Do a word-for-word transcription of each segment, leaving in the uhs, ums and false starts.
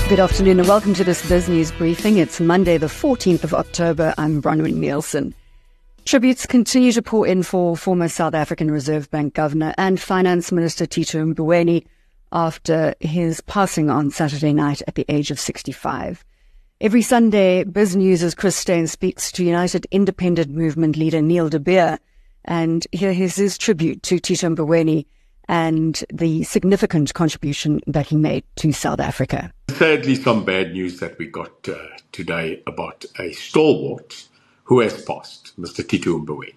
Good afternoon and welcome to this BizNews briefing. It's Monday, the fourteenth of October. I'm Bronwyn Nielsen. Tributes continue to pour in for former South African Reserve Bank Governor and Finance Minister Tito Mboweni after his passing on Saturday night at the age of sixty-five. Every Sunday, BizNews' Chris Steyn speaks to United Independent Movement leader Neil de Beer, and here is his tribute to Tito Mboweni and the significant contribution that he made to South Africa. Sadly, some bad news that we got uh, today about a stalwart who has passed, Mister Tito Mboweni.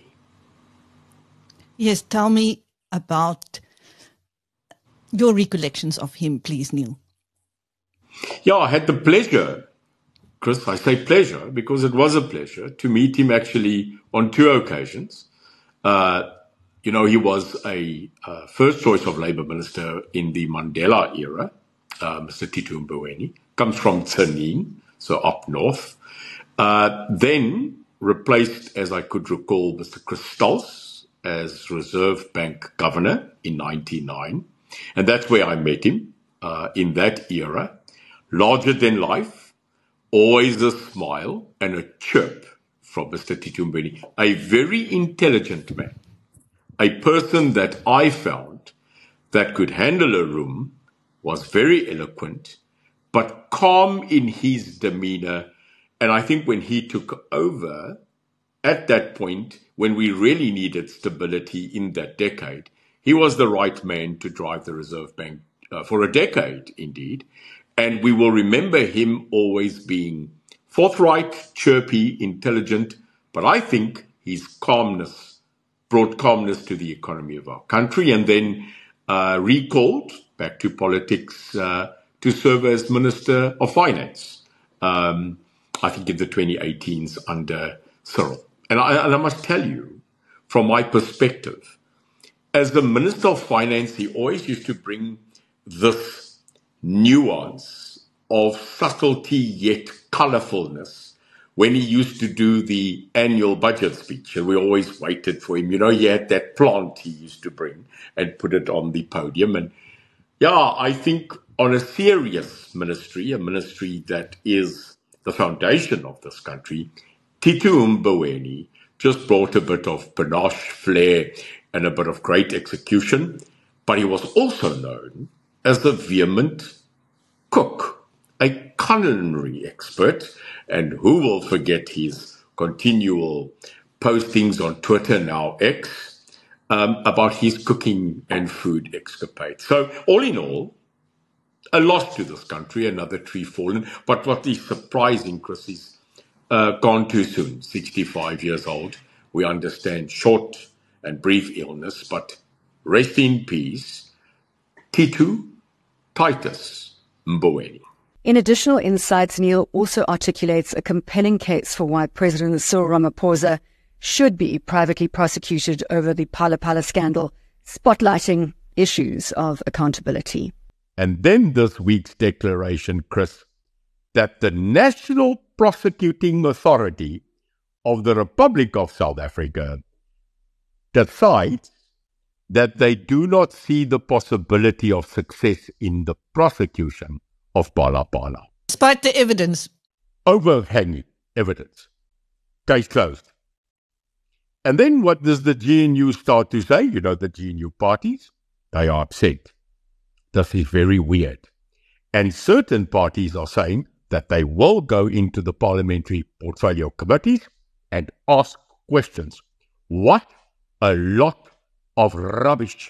Yes, tell me about your recollections of him, please, Neil. Yeah, I had the pleasure, Chris, I say pleasure because it was a pleasure to meet him actually on two occasions. Uh, You know, he was a uh, first choice of Labour Minister in the Mandela era, uh, Mister Tito Mboweni. Comes from Tzaneen, so up north. Uh, then replaced, as I could recall, Mister Chris Stals as Reserve Bank Governor in ninety-nine. And that's where I met him uh, in that era. Larger than life, always a smile and a chirp from Mister Tito Mboweni. A very intelligent man. A person that I found that could handle a room, was very eloquent, but calm in his demeanor. And I think when he took over, at that point, when we really needed stability in that decade, he was the right man to drive the Reserve Bank uh, for a decade, indeed. And we will remember him always being forthright, chirpy, intelligent, but I think his calmness brought calmness to the economy of our country, and then uh, recalled back to politics uh, to serve as Minister of Finance, um, I think in the twenty eighteens under Cyril. And I, and I must tell you, from my perspective, as the Minister of Finance, he always used to bring this nuance of subtlety yet colorfulness when he used to do the annual budget speech, and we always waited for him. You know, he had that plant he used to bring and put it on the podium. And yeah, I think on a serious ministry, a ministry that is the foundation of this country, Tito Mboweni just brought a bit of panache, flair, and a bit of great execution. But he was also known as the vehement cook, a culinary expert, and who will forget his continual postings on Twitter, now X, um, about his cooking and food escapades. So all in all, a loss to this country, another tree fallen. But what is surprising, Chris, is uh, gone too soon, sixty-five years old. We understand short and brief illness, but rest in peace, Tito Titus Mboweni. In additional insights, Neil also articulates a compelling case for why President Cyril Ramaphosa should be privately prosecuted over the Phala Phala scandal, spotlighting issues of accountability. And then this week's declaration, Chris, that the National Prosecuting Authority of the Republic of South Africa decides that they do not see the possibility of success in the prosecution of Phala Phala. Despite the evidence. Overhanging evidence. Case closed. And then what does the G N U start to say? You know, the G N U parties, they are upset. This is very weird. And certain parties are saying that they will go into the parliamentary portfolio committees and ask questions. What a lot of rubbish.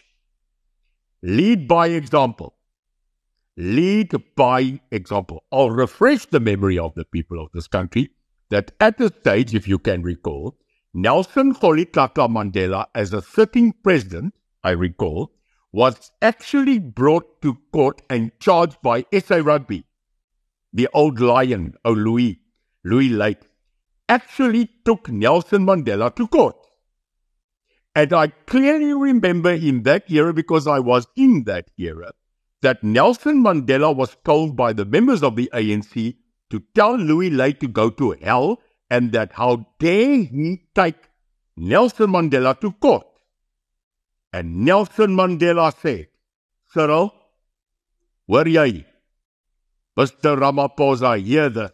Lead by example. Lead by example. I'll refresh the memory of the people of this country that at the stage, if you can recall, Nelson Rolihlahla Mandela, as a sitting president, I recall, was actually brought to court and charged by S A Rugby. The old lion, oh Louis, Louis Lake, actually took Nelson Mandela to court. And I clearly remember in that era, because I was in that era, that Nelson Mandela was told by the members of the A N C to tell Louis Lake to go to hell, and that how dare he take Nelson Mandela to court. And Nelson Mandela said, Cyril, hoor jy, Mister Ramaphosa, hear this.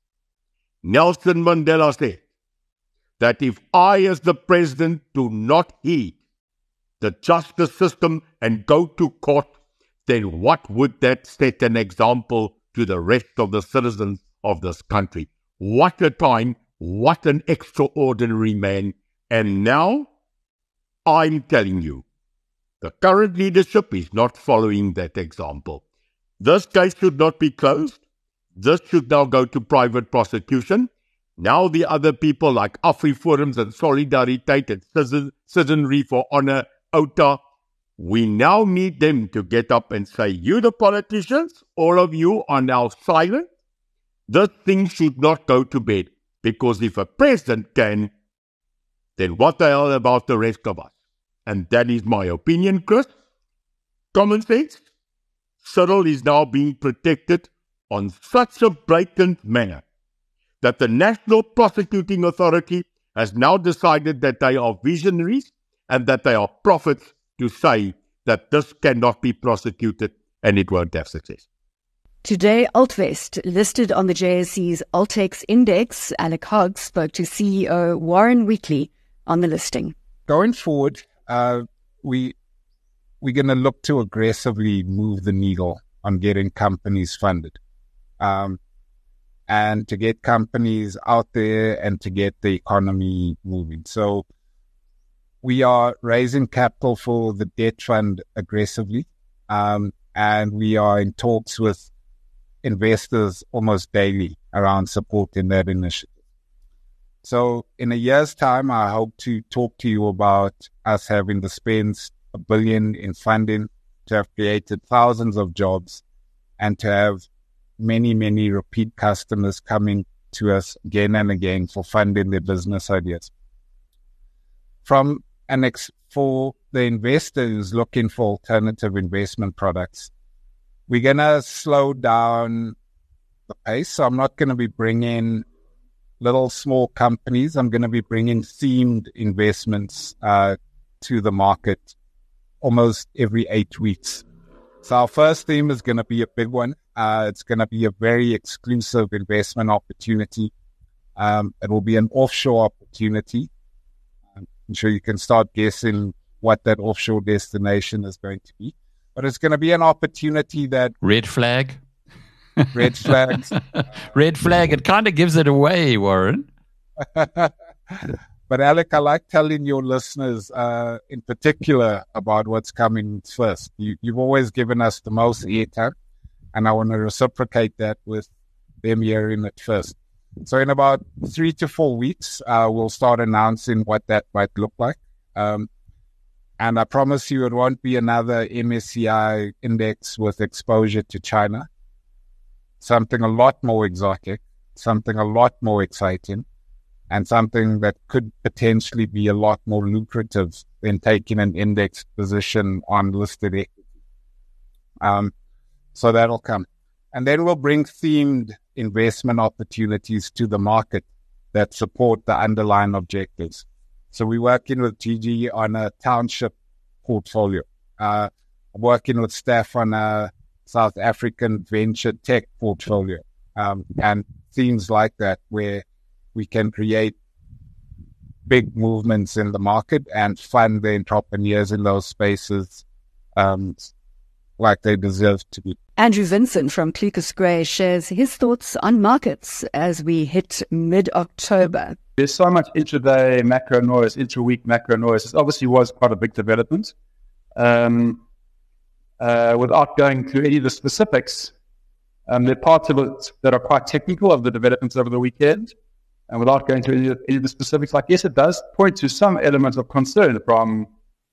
Nelson Mandela said that if I as the president do not heed the justice system and go to court, then what would that set an example to the rest of the citizens of this country? What a time, what an extraordinary man. And now, I'm telling you, the current leadership is not following that example. This case should not be closed. This should now go to private prosecution. Now the other people like AfriForums and Solidariteit and Citizenry for Honor, O T A, we now need them to get up and say, you the politicians, all of you are now silent. This thing should not go to bed, because if a president can, then what the hell about the rest of us? And that is my opinion, Chris. Common sense. Cyril is now being protected on such a blatant manner that the National Prosecuting Authority has now decided that they are visionaries and that they are prophets to say that this cannot be prosecuted and it won't have success. Today, Altvest, listed on the J S E's Altex Index, Alec Hogg spoke to C E O Warren Wheatley on the listing. Going forward, uh, we, we're going to look to aggressively move the needle on getting companies funded. Um, and to get companies out there and to get the economy moving. So we are raising capital for the debt fund aggressively, um, and we are in talks with investors almost daily around supporting that initiative. So in a year's time, I hope to talk to you about us having dispensed a billion in funding, to have created thousands of jobs, and to have many, many repeat customers coming to us again and again for funding their business ideas. From an ex- for the investor who's looking for alternative investment products, we're going to slow down the pace. So I'm not going to be bringing little small companies. I'm going to be bringing themed investments uh, to the market almost every eight weeks. So our first theme is going to be a big one. Uh, it's going to be a very exclusive investment opportunity. Um, it will be an offshore opportunity. I'm sure you can start guessing what that offshore destination is going to be. But it's going to be an opportunity that... Red flag. Red flags. Red flag. It kind of gives it away, Warren. But Alec, I like telling your listeners uh, in particular about what's coming first. You, you've always given us the most airtime, and I want to reciprocate that with them hearing it first. So in about three to four weeks, uh, we'll start announcing what that might look like. Um, and I promise you it won't be another M S C I index with exposure to China. Something a lot more exotic, something a lot more exciting, and something that could potentially be a lot more lucrative than taking an index position on listed equity. Um, so that'll come. And then we'll bring themed investment opportunities to the market that support the underlying objectives. So we're working with G G on a township portfolio. Uh, I'm working with staff on a South African venture tech portfolio, um, and things like that, where we can create big movements in the market and fund the entrepreneurs in those spaces um, like they deserve to be. Andrew Vincent from Clucas Gray shares his thoughts on markets as we hit mid-October. There's so much intraday macro noise, intra-week macro noise. It obviously was quite a big development. Um, uh, without going through any of the specifics, um, there are parts of it that are quite technical of the developments over the weekend. And without going through any of, any of the specifics, I guess it does point to some elements of concern from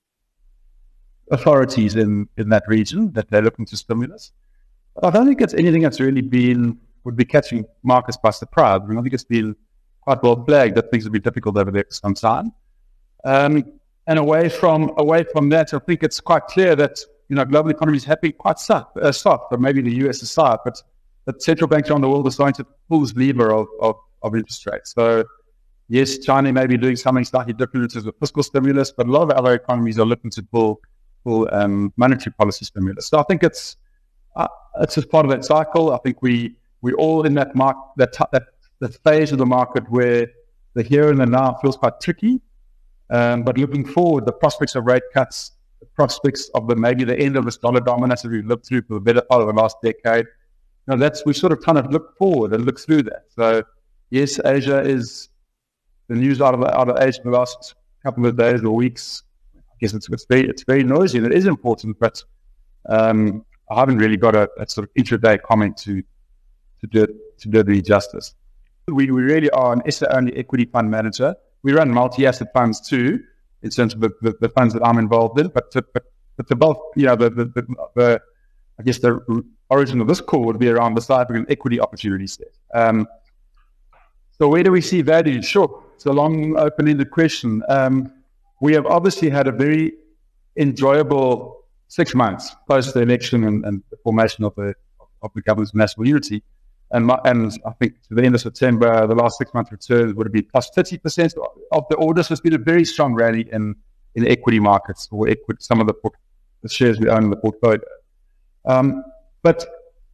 authorities in, in that region that they're looking to stimulus. But I don't think it's anything that's really been, would be catching markets by surprise. I mean, I think it's been quite well flagged that things will be difficult over there for some time. Um, and away from away from that, I think it's quite clear that, you know, global economies have been quite soft, uh, soft or maybe the U S aside, but that central banks around the world are starting to pull this lever of, of, of interest rates. So, yes, China may be doing something slightly different in terms of fiscal stimulus, but a lot of other economies are looking to pull, pull um, monetary policy stimulus. So I think it's uh, it's just part of that cycle. I think we we're all in that mark that t- that that phase of the market where the here and the now feels quite tricky. Um, but looking forward, the prospects of rate cuts, the prospects of the maybe the end of this dollar dominance that we've lived through for the better part of the last decade. You know, that's we sort of kind of look forward and look through that. So yes, Asia is the news out of out of Asia in the last couple of days or weeks. I guess it's it's very it's very noisy and it is important, but um, I haven't really got a, a sort of intraday comment to to do to do the justice. We we really are an S A only equity fund manager. We run multi-asset funds too, in terms of the, the, the funds that I'm involved in. But to, but, but the bulk, you know, the, the, the, the I guess the origin of this call would be around the South African equity opportunity set. Um, so where do we see value? Sure, it's a long, open-ended question. Um, we have obviously had a very enjoyable six months post the election and, and the formation of the of the government's of national unity. And, my, and I think to the end of September, the last six month returns would have been plus thirty percent of the orders. Has been a very strong rally in, in equity markets or equity, some of the, the shares we own in the portfolio. Um, but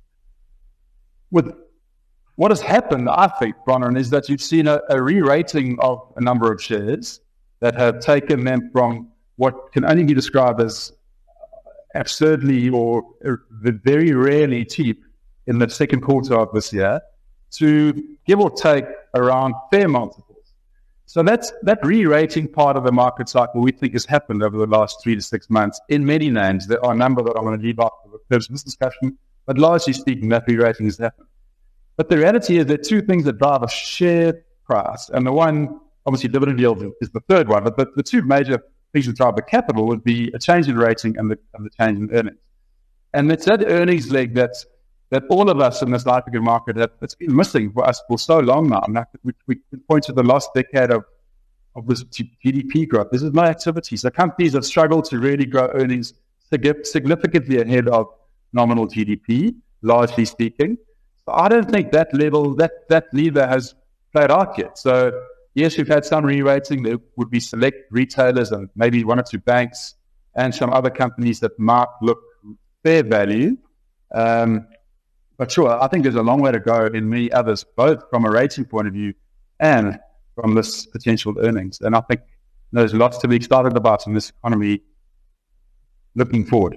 with what has happened, I think, Bronwyn, is that you've seen a, a re-rating of a number of shares that have taken them from what can only be described as absurdly or very rarely cheap in the second quarter of this year to give or take around fair multiples. So that's that re-rating part of the market cycle we think has happened over the last three to six months in many names. There are a number that I'm going to leave out for the purpose of this discussion, but largely speaking, that re-rating has happened. But the reality is there are two things that drive a share price, and the one, obviously dividend yield is the third one, but the, the two major things that drive the capital would be a change in rating and the, and the change in earnings. And it's that earnings leg that's that all of us in the South African market have it's been missing for us for so long now. And we, we point to the last decade of, of this G D P growth. This is no activity. So companies have struggled to really grow earnings significantly ahead of nominal G D P, largely speaking. So I don't think that level, that, that lever has played out yet. So yes, we've had some re-rating. There would be select retailers and maybe one or two banks and some other companies that might look fair value. Um, But sure, I think there's a long way to go in many others, both from a rating point of view and from this potential earnings. And I think there's lots to be excited about in this economy looking forward.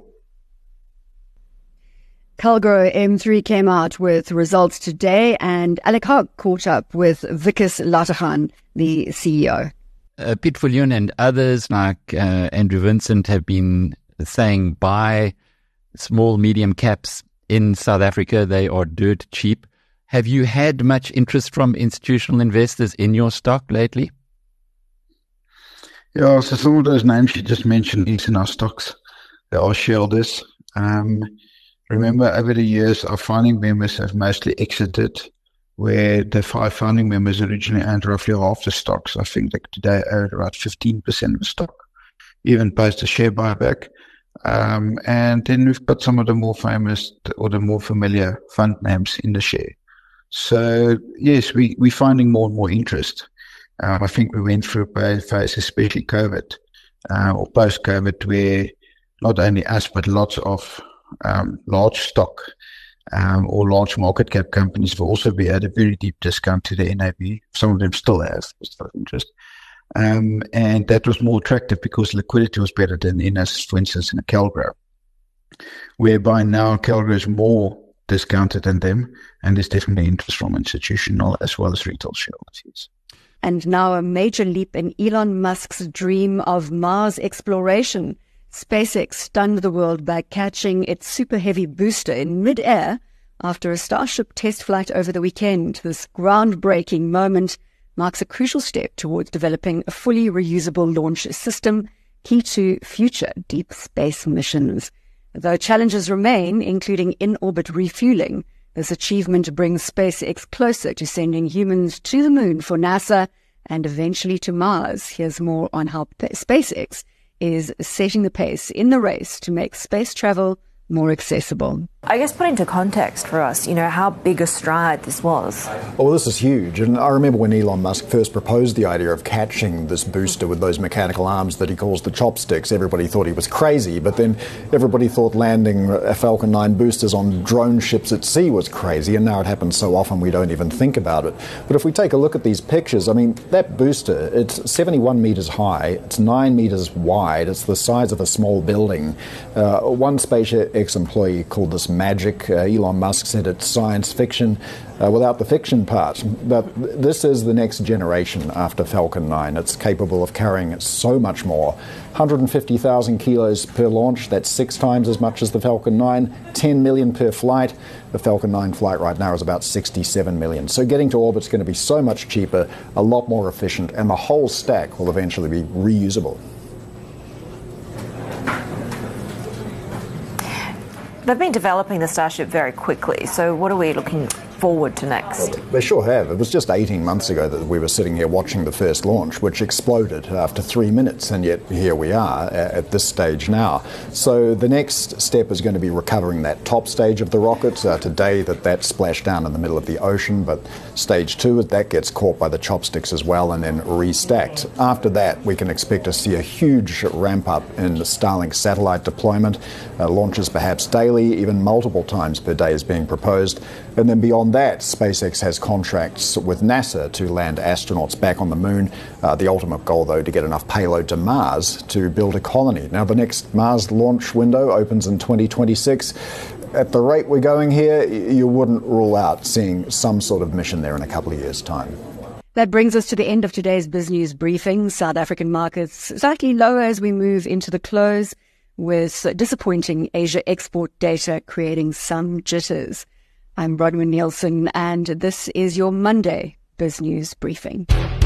Calgro M three came out with results today, and Alec Hogg caught up with Wikus Lategan, the C E O. Uh, Piet Viljoen and others like uh, Andrew Vincent have been saying buy small, medium caps in South Africa. They are dirt cheap. Have you had much interest from institutional investors in your stock lately? Yeah, so some of those names you just mentioned is in our stocks. They are shareholders. Um, remember, over the years, our founding members have mostly exited, where the five founding members originally owned roughly half the stocks. I think like today own about fifteen percent of the stock, even post a share buyback. Um, and then we've got some of the more famous or the more familiar fund names in the share. So yes, we, we're finding more and more interest. Um, I think we went through a phase, especially COVID, uh, or post-COVID, where not only us, but lots of um, large stock um, or large market cap companies will also be at a very deep discount to the N A V. Some of them still have, just for interest. Um, and that was more attractive because liquidity was better than in us, for instance, in a Calgro, whereby now Calgro is more discounted than them, and there's definitely interest from institutional as well as retail shareholders. And now a major leap in Elon Musk's dream of Mars exploration. SpaceX stunned the world by catching its super heavy booster in mid-air after a Starship test flight over the weekend. This groundbreaking moment marks a crucial step towards developing a fully reusable launch system key to future deep space missions. Though challenges remain, including in-orbit refueling, this achievement brings SpaceX closer to sending humans to the moon for NASA and eventually to Mars. Here's more on how SpaceX is setting the pace in the race to make space travel more accessible. I guess put into context for us, you know, how big a stride this was. Well, this is huge. And I remember when Elon Musk first proposed the idea of catching this booster with those mechanical arms that he calls the chopsticks, everybody thought he was crazy. But then everybody thought landing a Falcon nine boosters on drone ships at sea was crazy. And now it happens so often we don't even think about it. But if we take a look at these pictures, I mean, that booster, it's seventy-one meters high, it's nine meters wide, it's the size of a small building. Uh, one SpaceX employee called this magic. Uh, Elon Musk said it's science fiction uh, without the fiction part. But th- this is the next generation after Falcon nine. It's capable of carrying so much more. one hundred fifty thousand kilos per launch, that's six times as much as the Falcon nine, ten million per flight. The Falcon nine flight right now is about sixty-seven million. So getting to orbit is going to be so much cheaper, a lot more efficient, and the whole stack will eventually be reusable. They've been developing the Starship very quickly, so what are we looking forward to next? They sure have. It was just eighteen months ago that we were sitting here watching the first launch, which exploded after three minutes, and yet here we are at this stage now. So the next step is going to be recovering that top stage of the rocket. Uh, today that that splashed down in the middle of the ocean, but stage two, that gets caught by the chopsticks as well and then restacked. After that, we can expect to see a huge ramp up in Starlink satellite deployment. Uh, launches perhaps daily, even multiple times per day is being proposed. And then beyond that, SpaceX has contracts with NASA to land astronauts back on the moon. Uh, the ultimate goal, though, to get enough payload to Mars to build a colony. Now, the next Mars launch window opens in twenty twenty-six. At the rate we're going here, you wouldn't rule out seeing some sort of mission there in a couple of years' time. That brings us to the end of today's BizNews briefing. South African markets slightly lower as we move into the close, with disappointing Asia export data creating some jitters. I'm Bronwyn Nielsen, and this is your Monday BizNews briefing.